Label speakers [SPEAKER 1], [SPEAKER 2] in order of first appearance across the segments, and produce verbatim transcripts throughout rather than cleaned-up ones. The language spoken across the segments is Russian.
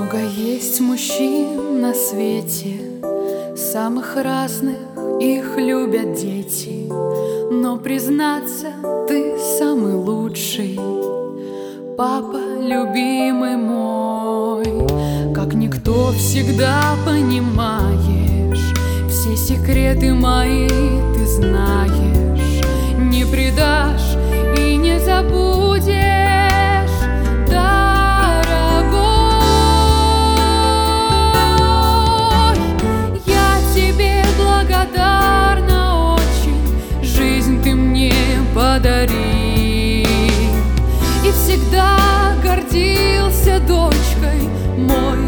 [SPEAKER 1] Много есть мужчин на свете, самых разных их любят дети. Но признаться, ты самый лучший, папа, любимый мой. Как никто всегда понимаешь, все секреты мои ты знаешь. Не предашь и не забудешь, дорогой. Я тебе благодарна очень, жизнь ты мне подарил. И всегда гордился дочкой мой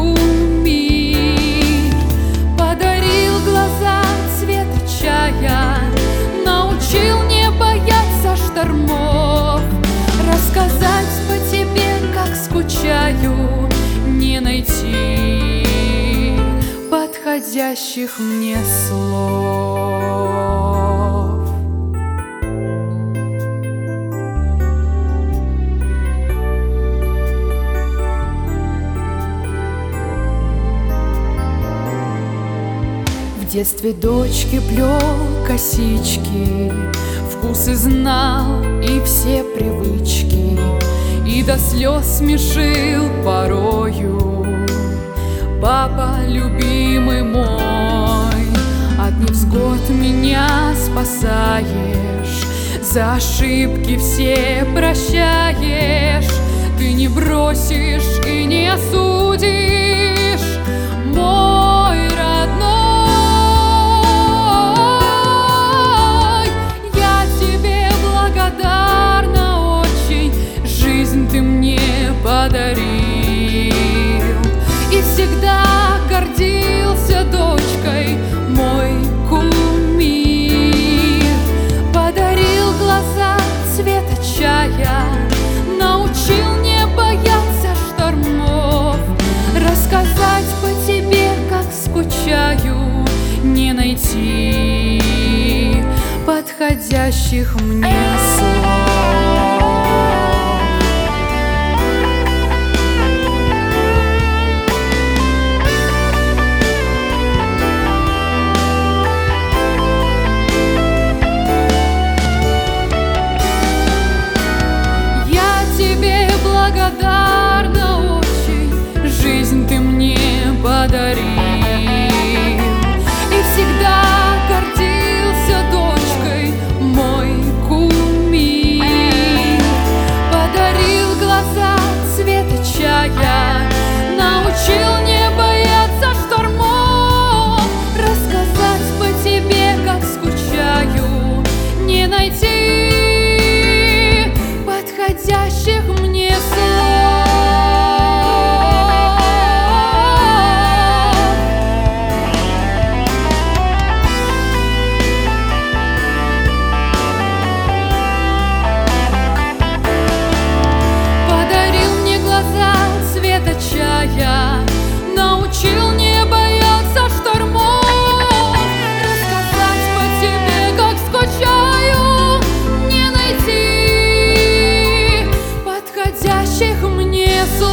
[SPEAKER 1] кумир. Подарил глаза цвета чая, научил не бояться штормов. Рассказать по тебе, как скучаю, не найти подходящих мне слов. В детстве дочке плел косички, вкусы знал и все привычки, и до слез смешил порою. Папа, любимый мой, от невзгод меня спасаешь, за ошибки все прощаешь. Ты не бросишь и не осудишь, мой родной. Я тебе благодарна очень, жизнь ты мне подарил. И всегда гордился дочкой мой кумир. Подарил глаза цвета чая, научил не бояться штормов. Рассказать по тебе, как скучаю, не найти подходящих мне слов. Благодарна очень, жизнь ты мне подарил. И всегда гордился дочкой мой кумир. Подарил глаза цвета чая, научил не бояться штормов. Рассказать по тебе, как скучаю, не найти подходящих мне слов. Подарил мне глаза цвета чая, научил не бояться штормов. Рассказать по тебе, как скучаю, не найти подходящих мне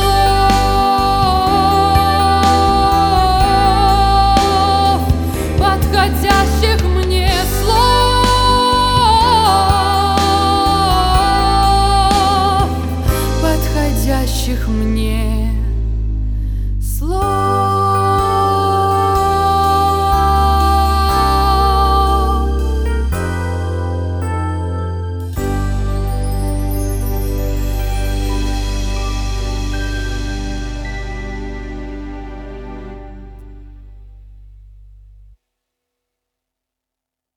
[SPEAKER 1] слов. Подходящих мне слов. Подходящих мне